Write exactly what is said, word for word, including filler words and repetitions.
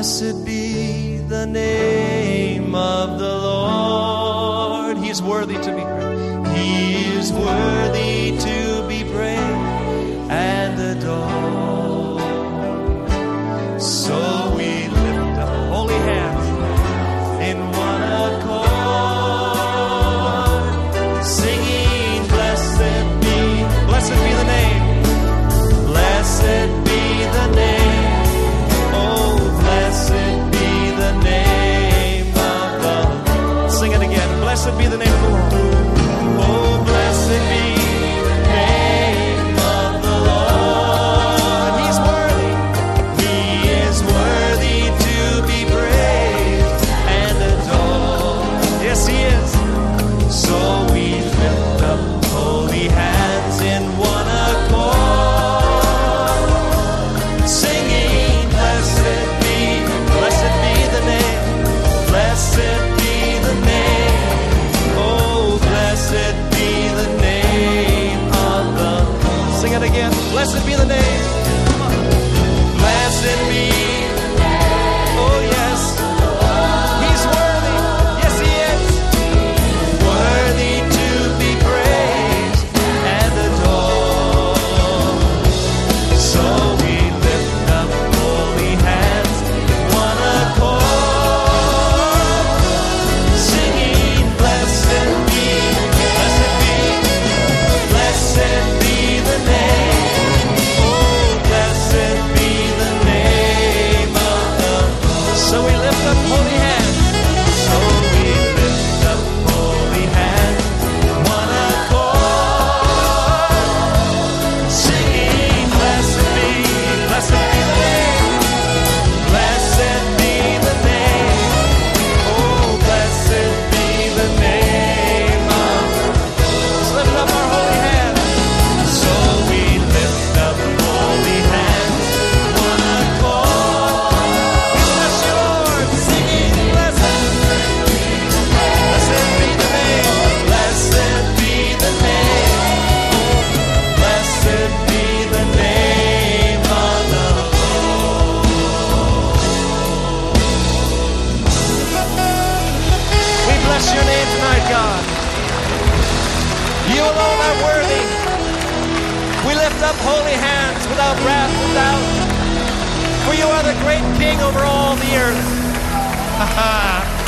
Blessed be the name of the Lord. He is worthy to be praised. He is worthy to be praised and adored. So we lift up holy hands in one accord, singing, blessed be, blessed be the name, blessed be the name, oh, blessed be the name of the Lord. Sing it again, blessed be the name of the Lord. Oh, blessed be the name of the Lord. He's worthy. He is worthy to be praised and adored. Yes, He is. So we lift up holy hands in one accord, singing, blessed be, blessed be the name, blessed be the name, oh, blessed be the name of the, sing it again, blessed be the name, blessed be, oh yes, He's worthy, yes He is, worthy to be praised and adored. So we lift up holy hands in one accord, singing, blessed be, blessed be, blessed be the name, oh, blessed be the name of the Lord. So we lift up holy hands, so we lift up holy hands in one accord, singing, blessed be, blessed be the name, blessed be the name, oh, blessed be the name of the Lord. Let's lift up our holy hands. So we lift up holy hands in one accord. We bless you, Lord, singing, blessed, blessed be the name, blessed be the name, oh, blessed be the name of the Lord. We bless your name tonight, God. You alone are worthy. We lift up holy hands without wrath and doubt, for you are the great King over all the earth. Ha ha.